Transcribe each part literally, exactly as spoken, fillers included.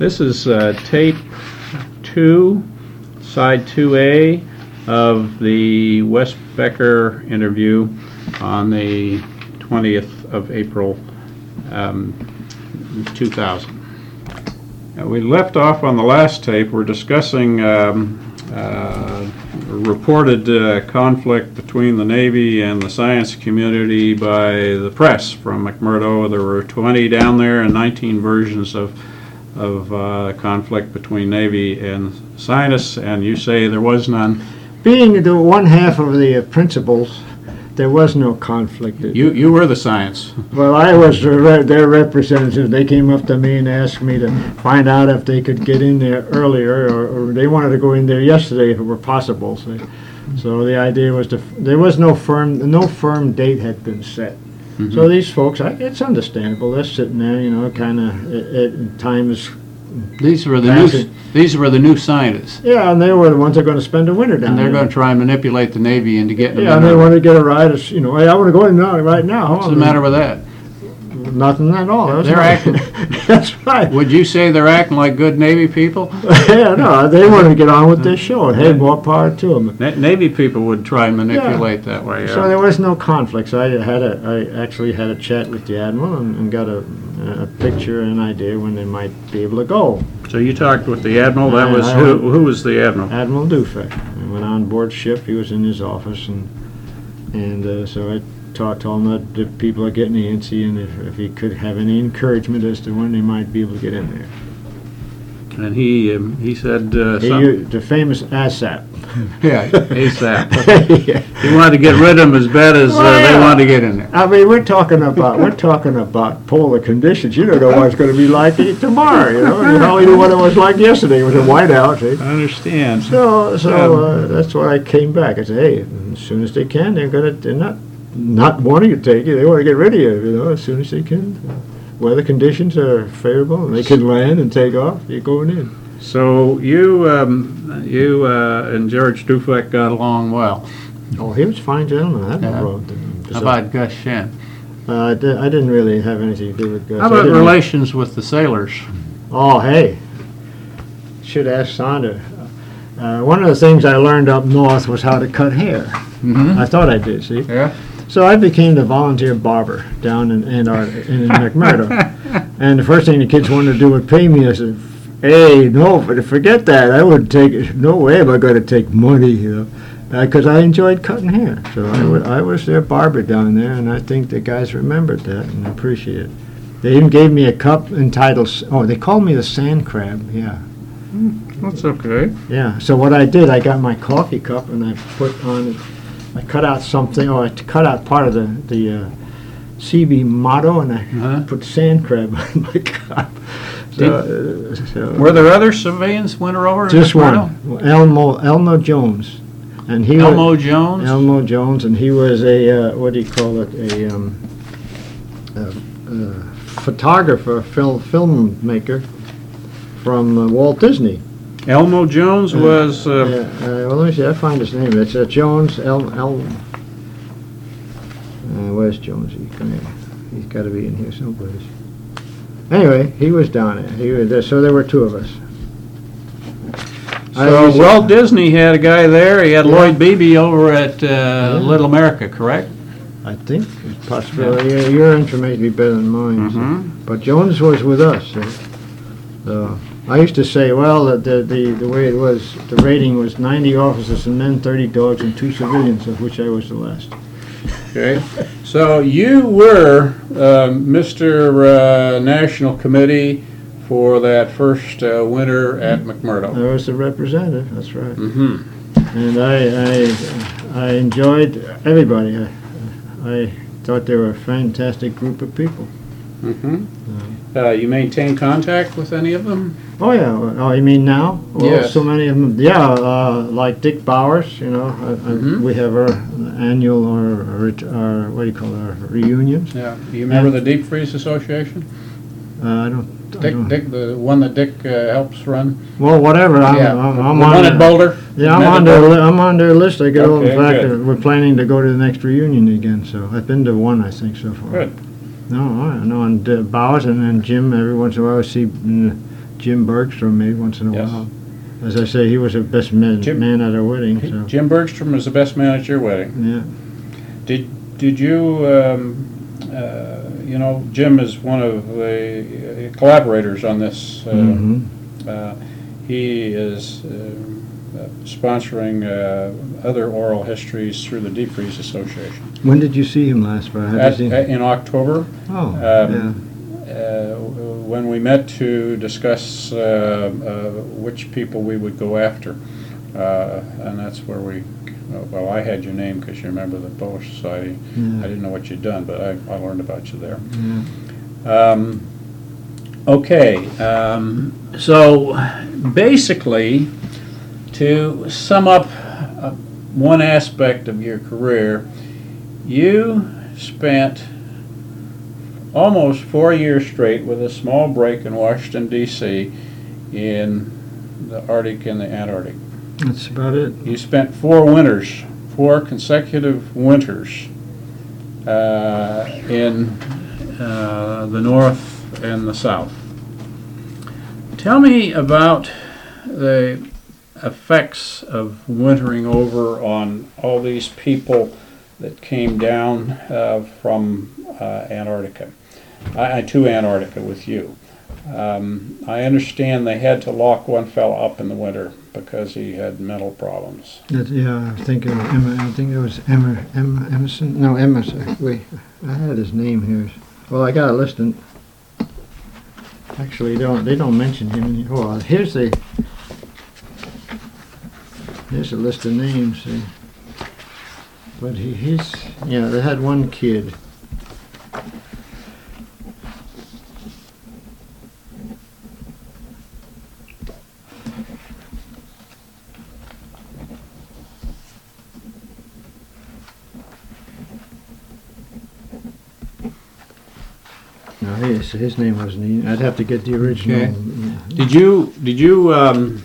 This is uh, tape two, side two A of the Wes Becker interview on the twentieth of April, um, two thousand. Uh, we left off on the last tape. We're discussing um, uh, reported uh, conflict between the Navy and the science community by the press from McMurdo. There were twenty down there and nineteen versions of of uh, conflict between Navy and scientists, and you say there was none. Being the one half of the uh, principals, there was no conflict. You you were the science. Well, I was their, re- their representative. They came up to me and asked me to find out if they could get in there earlier, or, or they wanted to go in there yesterday if it were possible. So, so the idea was to, there was no firm, no firm date had been set. Mm-hmm. So these folks, I, it's understandable. They're sitting there, you know, kind of, at times. These were the new. These were the new scientists. Yeah, and they were the ones that are going to spend the winter down there. And they're there. going to try and manipulate the Navy into getting them. Yeah, and they want to get a ride. As, you know, hey, I want to go in now, right now. What's the matter with that? Nothing at all. That's they're right. acting. That's right. Would you say they're acting like good Navy people? Yeah, no, they want to get on with their show. And hey, more power to them. Na- Navy people would try and manipulate yeah. that way. Yeah. So there was no conflicts. I had a, I actually had a chat with the admiral and, and got a, a picture and an idea when they might be able to go. So you talked with the admiral. That I, was I, who? Who was the admiral? Admiral Dufek. I went on board ship. He was in his office, and and uh, so I talked to him that the people are getting antsy, and if, if he could have any encouragement as to when they might be able to get in there. And he um, he said uh, he, something. The famous ASAP. Yeah, ASAP. Yeah. He wanted to get rid of them as bad as uh, well, yeah. they wanted to get in there. I mean, we're talking about we're talking about polar conditions. You don't know what it's going to be like tomorrow. You know, you only knew what it was like yesterday. It was a whiteout. See? I understand. So, so uh, that's why I came back. I said, hey, as soon as they can, they're gonna they're not not wanting to take you. They want to get rid of you. You know, as soon as they can. Weather conditions are favorable, and they can land and take off. You're going in. So you um, you uh, and George Dufek got along well. Oh, he was a fine gentleman. I had yeah. no problem. How about Gus Shen? Uh, I, did, I didn't really have anything to do with Gus. How about relations with the sailors? Oh, hey. Should ask Sonda. Uh, one of the things I learned up north was how to cut hair. Mm-hmm. I thought I did, see? Yeah. So I became the volunteer barber down in Antarctica, in McMurdo. And the first thing the kids wanted to do was pay me. I said, hey, no, but forget that. I wouldn't take, no way am I going to take money, you know, because uh, I enjoyed cutting hair. So I, w- I was their barber down there, and I think the guys remembered that and appreciated it. They even gave me a cup entitled, oh, they called me the sand crab, yeah. That's okay. Yeah, so what I did, I got my coffee cup and I put on it, I cut out something, or I cut out part of the, the uh, C B motto, and I uh-huh. put sand crab on my cup. So, uh, so, were there other civilians went over? Just one, Elmo Elmo Jones, and he Elmo was, Jones. Elmo Jones, and he was a uh, what do you call it? A, um, a, a photographer, film filmmaker from uh, Walt Disney. Elmo Jones was. Uh, yeah, uh, well, let me see. I find his name. It's uh, Jones. El. El uh, where's Jones? He, come here. He's got to be in here someplace. Anyway, he was down there. He was there. So there were two of us. So was, Walt Disney had a guy there. He had yeah. Lloyd Beebe over at uh, yeah. Little America, correct? I think it's possible. Yeah. Your information would be better than mine. Mm-hmm. So. But Jones was with us. So. so I used to say, well, the, the the the way it was, the rating was ninety officers and men, thirty dogs, and two civilians, of which I was the last. Okay. So you were uh, Mister Uh, National Committee for that first uh, winter at McMurdo. I was the representative. That's right. Mm-hmm. And I I I enjoyed everybody. I, I thought they were a fantastic group of people. Mm-hmm. Uh, you maintain contact with any of them? Oh yeah. Oh, you mean now? Well, yes. So many of them. Yeah, uh, like Dick Bowers. You know, uh, mm-hmm. we have our annual or, or what do you call it, our reunions. Yeah. You remember and, the Deep Freeze Association? Uh, I don't. Dick, I don't. Dick, the one that Dick uh, helps run. Well, whatever. I'm, yeah. I'm, I'm the on one at Boulder. Yeah, I'm on their. Li- I'm on their list. I get all. Okay, In fact, good. we're planning to go to the next reunion again. So I've been to one, I think, so far. Good. No, all right. No, and uh, Bowers and then Jim. Every once in a while, I see mm, Jim Bergstrom made once in a Yes. while. As I say, he was the best man, Jim- man at a wedding. So. Jim Bergstrom was the best man at your wedding. Yeah. Did did you um, uh, you know, Jim is one of the uh, collaborators on this. Uh, Mhm. uh, he is uh, uh, sponsoring uh, other oral histories through the Deep Freeze Association. When did you see him last? Have you At, seen? at- in October, Oh, um, uh, when we met to discuss uh, uh, which people we would go after, uh, and that's where we. Well, I had your name because you're a member of the Polish Society. yeah. I Yeah. didn't know what you'd done, but I, I learned about you there. Yeah. Um, okay, um, so basically, to sum up uh, one aspect of your career, you spent almost four years straight with a small break in Washington, D C in the Arctic and the Antarctic. That's about it. You spent four winters, four consecutive winters uh, in uh, the North and the South. Tell me about the effects of wintering over on all these people that came down uh, from uh, Antarctica, I, I- to Antarctica with you. Um, I understand they had to lock one fella up in the winter because he had mental problems. That, yeah, I think it was Emma. I think it was Emma, Emma Emerson. No, Emerson. Wait, I had his name here. Well, I got it listed. Actually, they don't they don't mention him. In here. Oh, well, here's the here's a list of names. See. But he, he's yeah. They had one kid. No, his his name wasn't. He, I'd have to get the original. Okay. Did you did you um,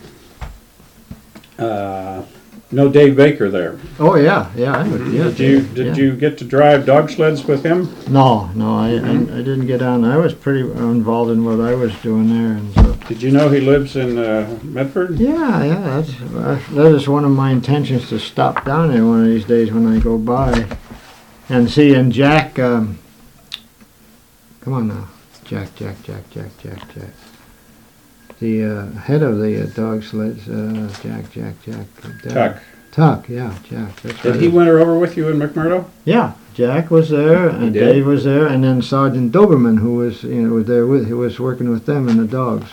uh, know Dave Baker there? Oh yeah, yeah. I would, yeah Did you yeah. did you get to drive dog sleds with him? No, no, I, I, I didn't get on. I was pretty involved in what I was doing there, and so. Did you know he lives in uh, Medford? Yeah, yeah, that's uh, that is one of my intentions to stop down there one of these days when I go by, and see. And Jack, um, come on now, Jack, Jack, Jack, Jack, Jack, Jack. The uh, head of the uh, dog sleds, uh, Jack, Jack, Jack. uh, Tuck. Tuck, yeah, Jack. That's Did right. he winter over with you in McMurdo? Yeah, Jack was there, and did? Dave was there, and then Sergeant Doberman, who was you know was there with, who was working with them and the dogs.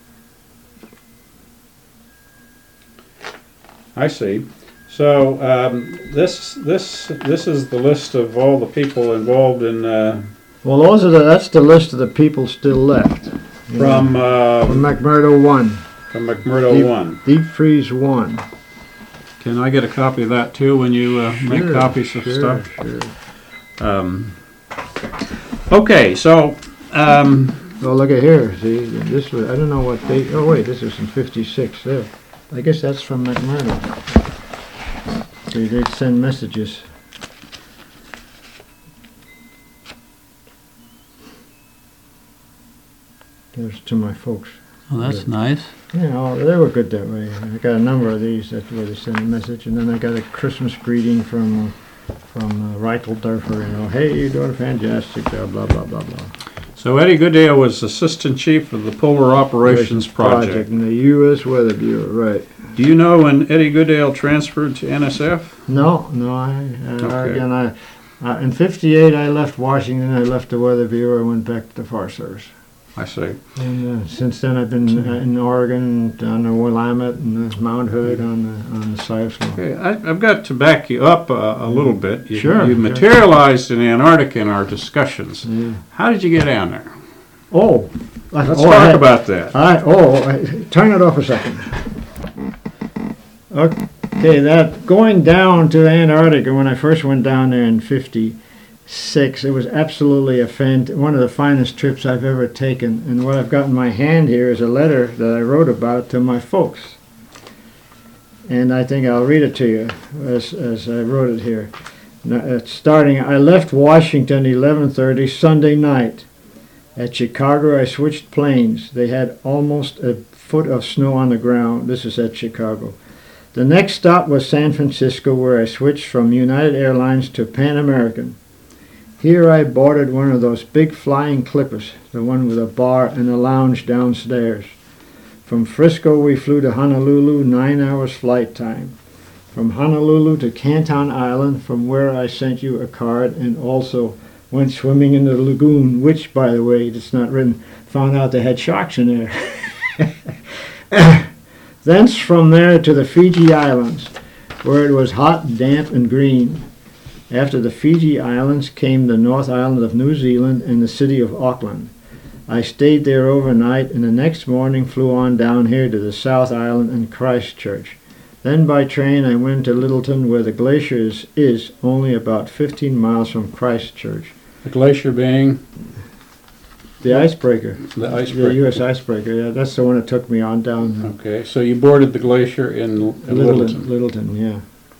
I see. So um, this this this is the list of all the people involved in uh, Well, those are the, that's the list of the people still left. you know, from uh, from McMurdo one, from McMurdo Deep- one. Deep Freeze one. Can I get a copy of that too when you uh, make Sure, copies of sure, stuff? Sure. Um, okay, so um, Well, look at here. See, this was I don't know what date. Oh wait, this is in fifty-six. There, I guess that's from McMurdo. See, they'd send messages. There's to my folks. oh, that's nice. You know, they were good that way. I got a number of these that where they send a message, and then I got a Christmas greeting from uh, from uh, Reiteldorfer. You know, hey, you're doing a fantastic job. Blah blah blah blah. So Eddie Goodale was assistant chief of the Polar Operations Project. in the U S Weather Bureau, right? Do you know when Eddie Goodale transferred to N S F? No, no. I uh, Okay. again, I uh, in fifty-eight I left Washington. I left the Weather Bureau. I went back to the Forest Service. I see. And uh, since then, I've been uh, in Oregon, on the Willamette and the Mount Hood, on the on the Science. Okay, I, I've got to back you up a, a little bit. You, Sure, You sure. materialized in Antarctica in our discussions. Yeah. How did you get down there? Oh, I- Let's oh, I talk had- about that. I oh, I, turn it off a second. Okay, that going down to Antarctica when I first went down there in fifty-six, it was absolutely a fan, one of the finest trips I've ever taken. And what I've got in my hand here is a letter that I wrote about to my folks. And I think I'll read it to you as as I wrote it here. Now, it's starting. I left Washington eleven thirty Sunday night. At Chicago, I switched planes. They had almost a foot of snow on the ground. This is at Chicago. The next stop was San Francisco, where I switched from United Airlines to Pan American. Here I boarded one of those big flying clippers, the one with a bar and a lounge downstairs. From Frisco, we flew to Honolulu, nine hours flight time. From Honolulu to Canton Island, from where I sent you a card, and also went swimming in the lagoon, which, by the way, it's not written, found out they had sharks in there. Thence from there to the Fiji Islands, where it was hot, damp, and green. After the Fiji Islands came the North Island of New Zealand and the city of Auckland. I stayed there overnight, and the next morning flew on down here to the South Island and Christchurch. Then by train I went to Littleton, where the glacier is, is only about fifteen miles from Christchurch. The glacier being The icebreaker. the icebreaker. The U S icebreaker, yeah, that's the one that took me on down. Okay, so you boarded the glacier in, in Littleton, Littleton. Littleton, yeah.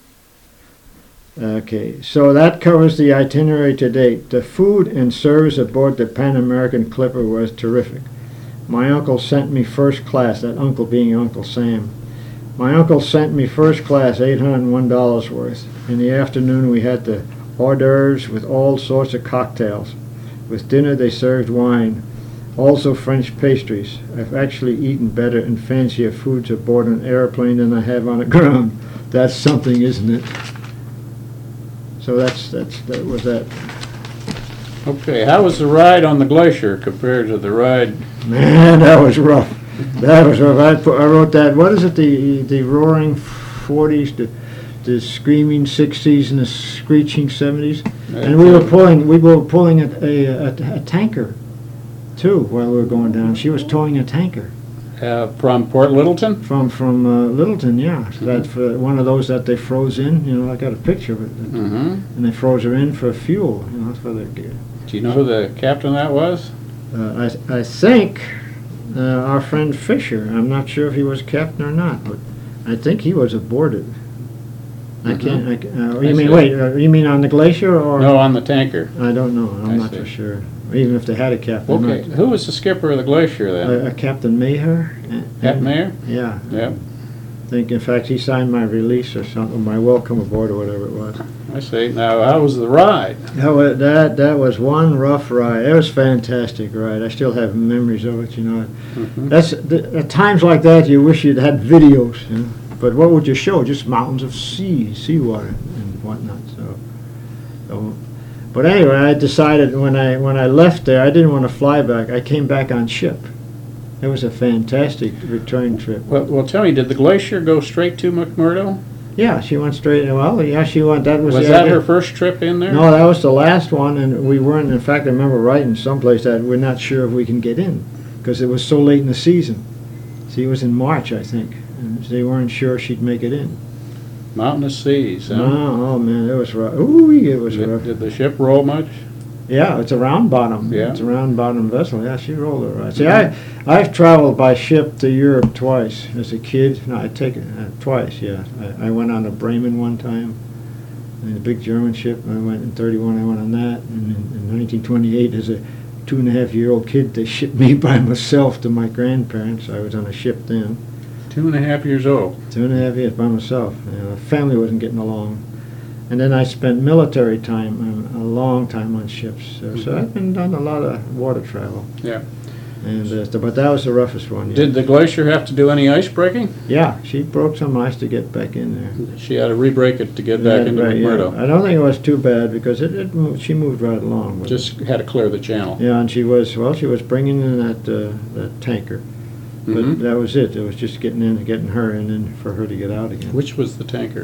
Okay, so that covers the itinerary to date. The food and service aboard the Pan American Clipper was terrific. My uncle sent me first class, that uncle being Uncle Sam. My uncle sent me first class, eight hundred one dollars worth. In the afternoon we had the hors d'oeuvres with all sorts of cocktails. With dinner they served wine, also French pastries. I've actually eaten better and fancier foods aboard an airplane than I have on the ground. That's something, isn't it? So that's, that's, that was that. Okay, how was the ride on the glacier compared to the ride? Man, that was rough. That was rough. I, put, I wrote that. What is it? The the roaring forties, the the screaming sixties, and the screeching seventies. And we were pulling. We were pulling a a, a, a tanker, too, while we were going down. She was towing a tanker. Uh, from Port Littleton? From from uh, Littleton, yeah. So that's for one of those that they froze in. You know, I got a picture of it. Mm-hmm. And they froze her in for fuel. You know, that's for their gear. Do you know who the captain that was? Uh, I I think uh, our friend Fisher. I'm not sure if he was captain or not, but I think he was aboard it. I can't. I, ca- uh, I you mean see. wait? Uh, you mean on the glacier or? No, on the tanker. I don't know. I'm I not see. for sure. Even if they had a captain. I'm Okay, not- who was the skipper of the glacier then? Uh, uh, Captain Maher. Uh, Captain Mayer? Yeah. Yep, I think in fact he signed my release or something, my welcome aboard or whatever it was. I see. Now, how was the ride? That was, that that was one rough ride. It was a fantastic ride. I still have memories of it. You know, Mhm. that's the, at times like that you wish you'd had videos. You know? But what would you show? Just mountains of sea, seawater and whatnot. So, so, but anyway, I decided when I when I left there, I didn't want to fly back. I came back on ship. It was a fantastic return trip. Well, well, tell me, did the glacier go straight to McMurdo? Yeah, she went straight. Well, yeah, she went. That was, Was the that idea. her first trip in there? No, that was the last one, and we weren't. In fact, I remember writing someplace that we're not sure if we can get in because it was so late in the season. See, it was in March, I think, and they weren't sure she'd make it in. Mountainous seas, huh? Oh, oh man, it was rough. Ooh, it was Did, rough. did the ship roll much? Yeah, it's a round bottom. Yeah. It's a round bottom vessel. Yeah, she rolled it right. See, I I've traveled by ship to Europe twice as a kid. No, I take it uh, twice. Yeah, I, I went on the Bremen one time, in a big German ship. I went in thirty-one. I went on that, and in, in nineteen twenty-eight, as a two and a half year old kid, they shipped me by myself to my grandparents. I was on a ship then, Two and a half years old. two and a half years by myself. You know, family wasn't getting along. And then I spent military time, um, a long time on ships. So, so I've been done a lot of water travel. Yeah. And uh, so- but that was the roughest one. Yeah. Did the glacier have to do any ice breaking? Yeah, she broke some ice to get back in there. She had to re-break it to get back Yeah, into right, yeah. McMurdo. I don't think it was too bad because it, it moved, she moved right along. with it. Just had to clear the channel. Yeah, and she was well. She was bringing in that uh, that tanker, but Mhm. that was it. It was just getting in, getting her, and then for her to get out again. Which was the tanker?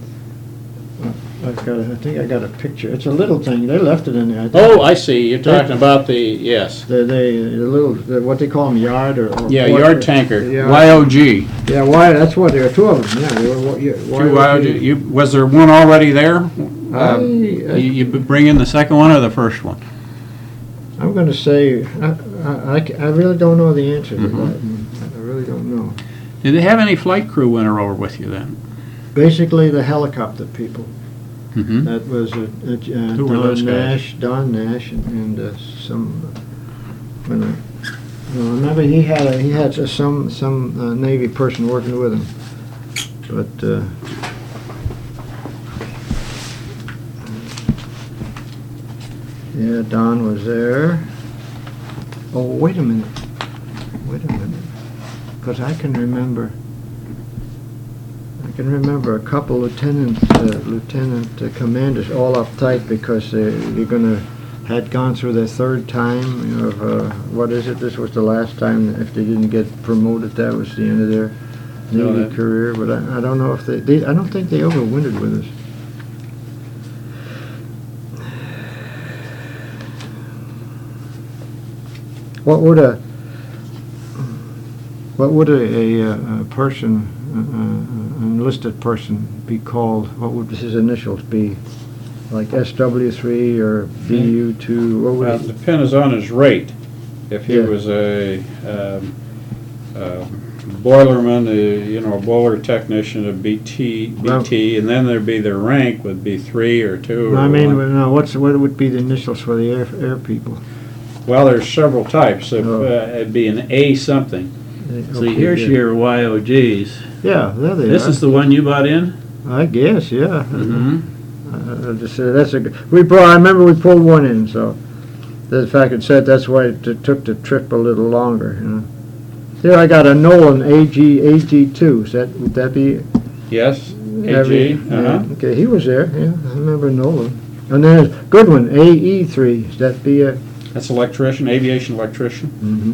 I've got. A, I think I got a picture. It's a little thing. They left it in there. I think. Oh, I see. You're talking about the, yes. The, they, the little, the, what they call them, yard or? or Yeah, port- yard tanker, Yeah. Y O G. Yeah, why, that's what, there are two of them, yeah, they were, what, yeah. Two Y O G. You, was there one already there? Um, I- You, you bring in the second one or the first one? I'm gonna say, I, I, I ca- I really don't know the answer to that. Mhm. I really don't know. Did they have any flight crew winter over with you then? Basically, the helicopter people. Mm-hmm. That was uh, uh, Who were Don those guys? Nash, Don Nash, and, and uh, some But, uh, no, I remember he had a, he had just some some uh, Navy person working with him, but uh, yeah, Don was there. Oh, wait a minute, wait a minute, because I can remember. I can remember a couple lieutenant uh, lieutenant uh, commanders all uptight because they, they're gonna. Had gone through their third time of, uh, what is it, this was the last time, if they didn't get promoted, that was the end of their No, Navy that- career, but I, I don't know if they, they, I don't think they overwintered with us. What would a, what would a, a, uh, a person, uh, uh, an enlisted person be called, what would his initials be? Like S W three or B U two, what would Well, it? it depends on his rate. If he Yeah. was a um, uh, boilerman, uh, you know, a boiler technician, a B T, Well- B T, and then there'd be their rank would be three or two or I mean, one. no, what's, what would be the initials for the air, air people? Well, there's several types. If, Oh. uh, it'd be an A something. Okay, See, here's yeah. your Y O Gs. Yeah, there they This are. is the one you bought in? I guess, yeah. Mm-hmm. Uh, just, uh, that's a, g- we brought, I remember we pulled one in, so, the fact it said that's why it t- took the trip a little longer, you know. Here I got a Nolan A G, A G two, is that, would that be? Yes, every- A G, yeah, uh-huh. Okay, he was there, yeah, I remember Nolan. And then there's Goodwin, A E three, is that be a? That's electrician, aviation electrician.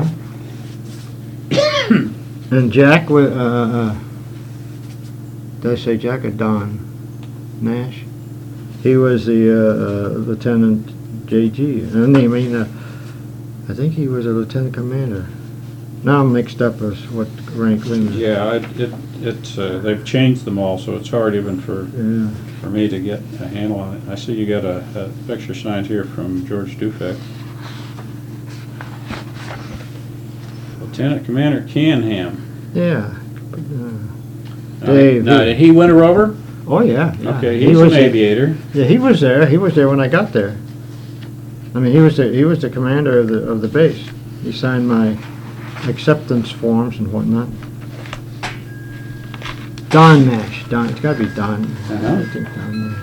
Mm-hmm. And Jack, wa- uh, uh, did I say Jack or Don? Nash? He was the uh, uh, Lieutenant J G. And I mean, uh, I think he was a lieutenant commander. Now I'm mixed up as what rank Lynn was. Yeah, it, it, it's, uh, they've changed them all, so it's hard even for, Yeah. for me to get a handle on it. I see you got a, a picture signed here from George Dufek. Lieutenant Commander Canham. Yeah. Uh, Now- Dave, Now, he- did he winter over? oh yeah. yeah. Okay, He he's an was the- aviator. Yeah, he was there. He was there when I got there. I mean, he was the he was the commander of the of the base. He signed my acceptance forms and whatnot. Don Nash. Don. It's got to be Don. Uh-huh. I think Don Nash.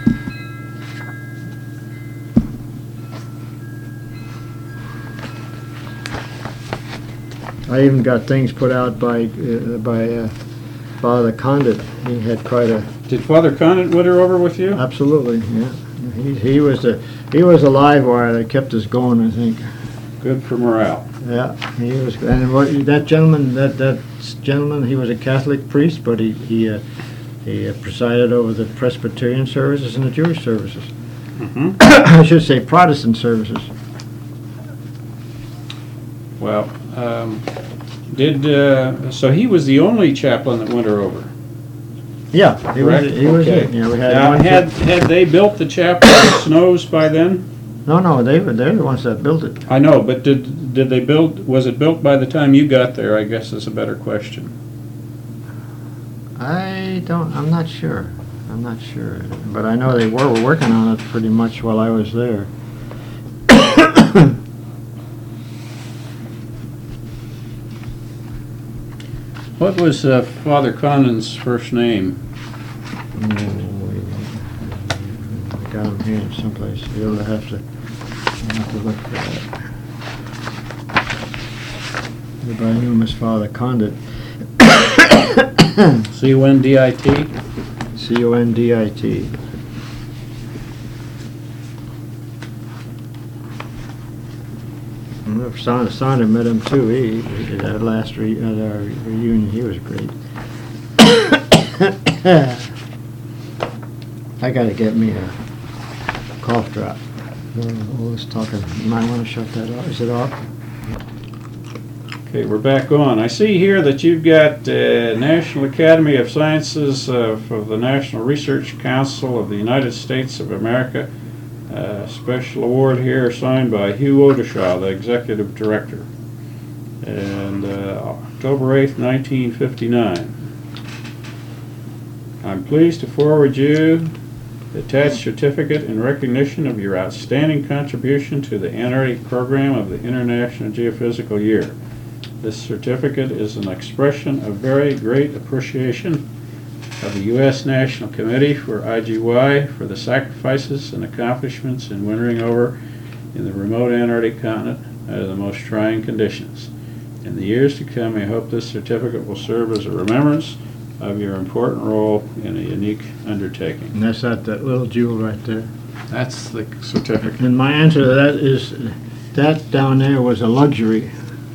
I even got things put out by uh, by uh, Father Condit. He had quite a Did Father Condit winter over with you? absolutely yeah. He he was the he was a live wire that kept us going. I think. Good for morale. Yeah, he was, and what, that gentleman, that, that gentleman, he was a Catholic priest, but he, he, uh, he uh, presided over the Presbyterian services and the Jewish services. Mm-hmm. I should say Protestant services. Well, um, did, uh, so he was the only chaplain that winter over? Yeah, he was, Correct? he was, Okay. it. Yeah, we had Now, one. had, had they built the chapel in Snows by then? No, no, they were, they're the ones that built it. I know, but did, did they build, was it built by the time you got there, I guess is a better question. I don't, I'm not sure. I'm not sure, but I know they were working on it pretty much while I was there. What was uh, Father Condon's first name? Oh, wait. I got him here someplace. You'll have to, I'll have to look for that. Everybody knew him as Father Condit. C O N D I T? C O N D I T. Son, Sonder met him too. He, he at our last re, at our reunion, he was great. I gotta get me a cough drop. Uh, all this talking, you might want to shut that off. Is it off? Okay, we're back on. I see here that you've got uh, National Academy of Sciences uh, for the National Research Council of the United States of America. Uh, special award here signed by Hugh Odeshaw, the Executive Director. And uh, October eighth, nineteen fifty-nine. I'm pleased to forward you The attached certificate in recognition of your outstanding contribution to the Antarctic program of the International Geophysical Year. This certificate is an expression of very great appreciation of the U S National Committee for I G Y for the sacrifices and accomplishments in wintering over in the remote Antarctic continent under the most trying conditions. In the years to come, I hope this certificate will serve as a remembrance of your important role in a unique undertaking. And that's that, that little jewel right there. That's the certificate. And my answer to that is, that down there was a luxury.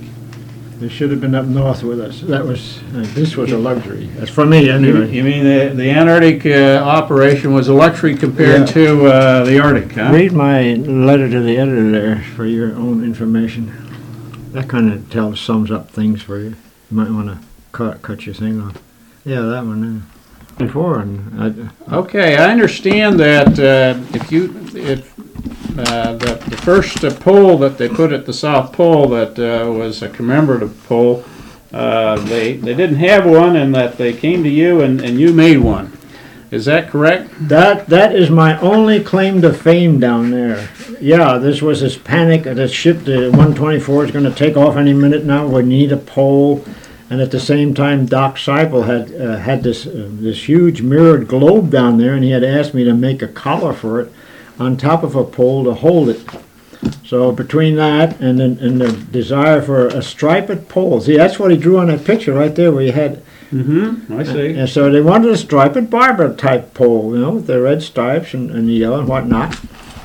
They should have been up north with us. That was, uh, this was a luxury. That's for me, You anyway. you mean the, the Antarctic uh, operation was a luxury compared Yeah. to uh, the Arctic, huh? Read my letter to the editor there for your own information. That kind of tells, sums up things for you. You might want to cut, cut your thing off. Yeah, that one there. Before, and I, Okay, I understand that uh, if you, if uh, the, the first uh, pole that they put at the South Pole that uh, was a commemorative pole, uh, they, they didn't have one and that they came to you and, and you made one. Is that correct? That that is my only claim to fame down there. Yeah, this was this panic. The ship, the one twenty-four, is going to take off any minute now. We need a pole, and at the same time, Doc Seipel had uh, had this uh, this huge mirrored globe down there, and he had asked me to make a collar for it on top of a pole to hold it. So between that and the, and the desire for a striped pole, see, that's what he drew on that picture right there, where he had. Mm-hmm, I see. And so they wanted a striped barber type pole, you know, with the red stripes and, and the yellow and whatnot.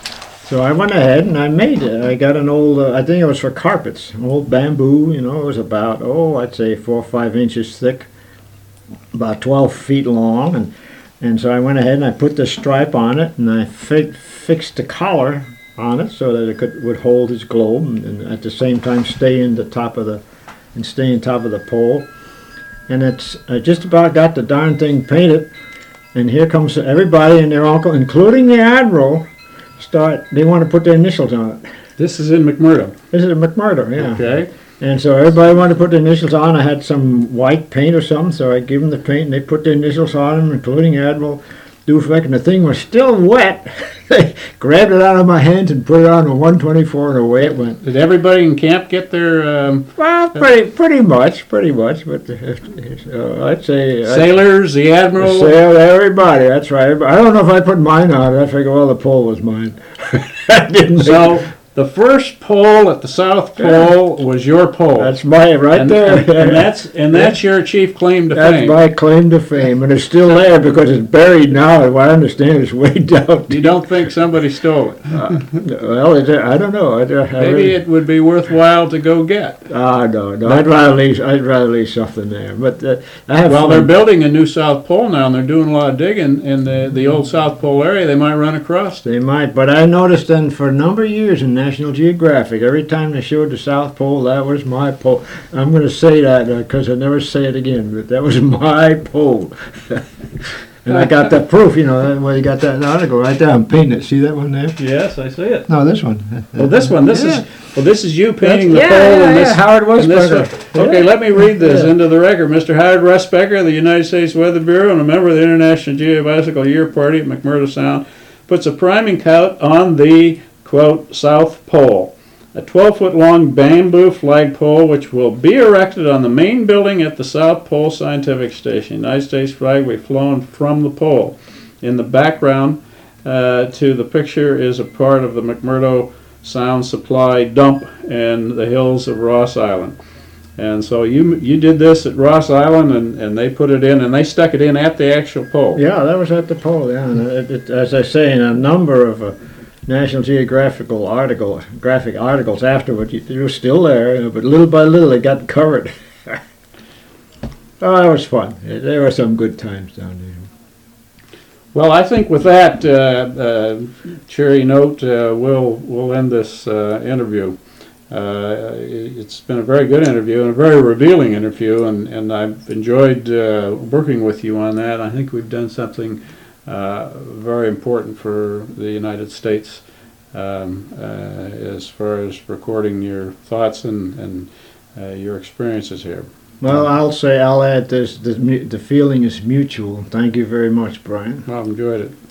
So I went ahead and I made it. I got an old, uh, I think it was for carpets, old bamboo, you know, it was about, oh, I'd say four or five inches thick, about twelve feet long. And, and so I went ahead and I put the stripe on it and I fi fixed the collar on it so that it could would hold its globe and, and at the same time stay in the top of the, and stay in top of the pole. And it's I just about got the darn thing painted, and here comes everybody and their uncle, including the admiral. Start they want to put their initials on it. This is in McMurdo. This is a McMurdo, yeah. Okay. And so everybody wanted to put their initials on. I had some white paint or something, so I gave them the paint, and they put their initials on them, including Admiral Dufek. And the thing was still wet. They grabbed it out of my hands and put it on a one twenty-four, and away it went. Did everybody in camp get their um, Well, pretty, pretty much, pretty much. But uh, I'd say I'd sailors, the admiral? sailed everybody. That's right. I don't know if I put mine on it. I figure, well, the pole was mine. I didn't. So the first pole at the South Pole was your pole. That's my right and, there. And, and that's and that's your chief claim to That's fame. my claim to fame, and it's still there because it's buried now. And what I understand, it's way down. You don't think somebody stole it? Uh, well, it, I don't know. I, I Maybe really, it would be worthwhile to go get. Ah, no, no. I'd rather leave. I'd rather leave something there. But uh, I have. Well, fun. they're building a new South Pole now, and they're doing a lot of digging in the the old South Pole area. They might run across it. They might, but I noticed then for a number of years in National Geographic, every time they showed the South Pole, that was my pole. I'm going to say that because I never say it again, but that was my pole. And I got the proof, you know, well, you got that article right there. I'm painting it. See that one there? Yes, I see it. No, this one. Well, this one, this Yeah. is well, this is you painting the yeah, pole, yeah, and this yeah, Howard and this Westberger. one. Okay, Yeah. let me read this Yeah. into the record. Mister Howard Westbecker, the United States Weather Bureau and a member of the International Geobicycle Year Party at McMurdo Sound, puts a priming coat on the quote South Pole. A twelve-foot-long bamboo flagpole which will be erected on the main building at the South Pole Scientific Station. The United States flag will be flown from the pole. In the background uh, to the picture is a part of the McMurdo Sound Supply dump in the hills of Ross Island. And so you you did this at Ross Island, and, and they put it in, and they stuck it in at the actual pole. Yeah, that was at the pole, yeah. And it, it, as I say, in a number of uh, National Geographical article, graphic articles afterward, it was still there, you know, but little by little it got covered. Oh, it was fun. There were some good times down there. Well, I think with that uh, uh, cheery note, uh, we'll we'll end this uh, interview. Uh, it's been a very good interview and a very revealing interview, and, and I've enjoyed uh, working with you on that. I think we've done something uh, very important for the United States um, uh, as far as recording your thoughts and, and uh, your experiences here. Well, I'll say, I'll add this, the, the feeling is mutual. Thank you very much, Brian. Well, I've enjoyed it.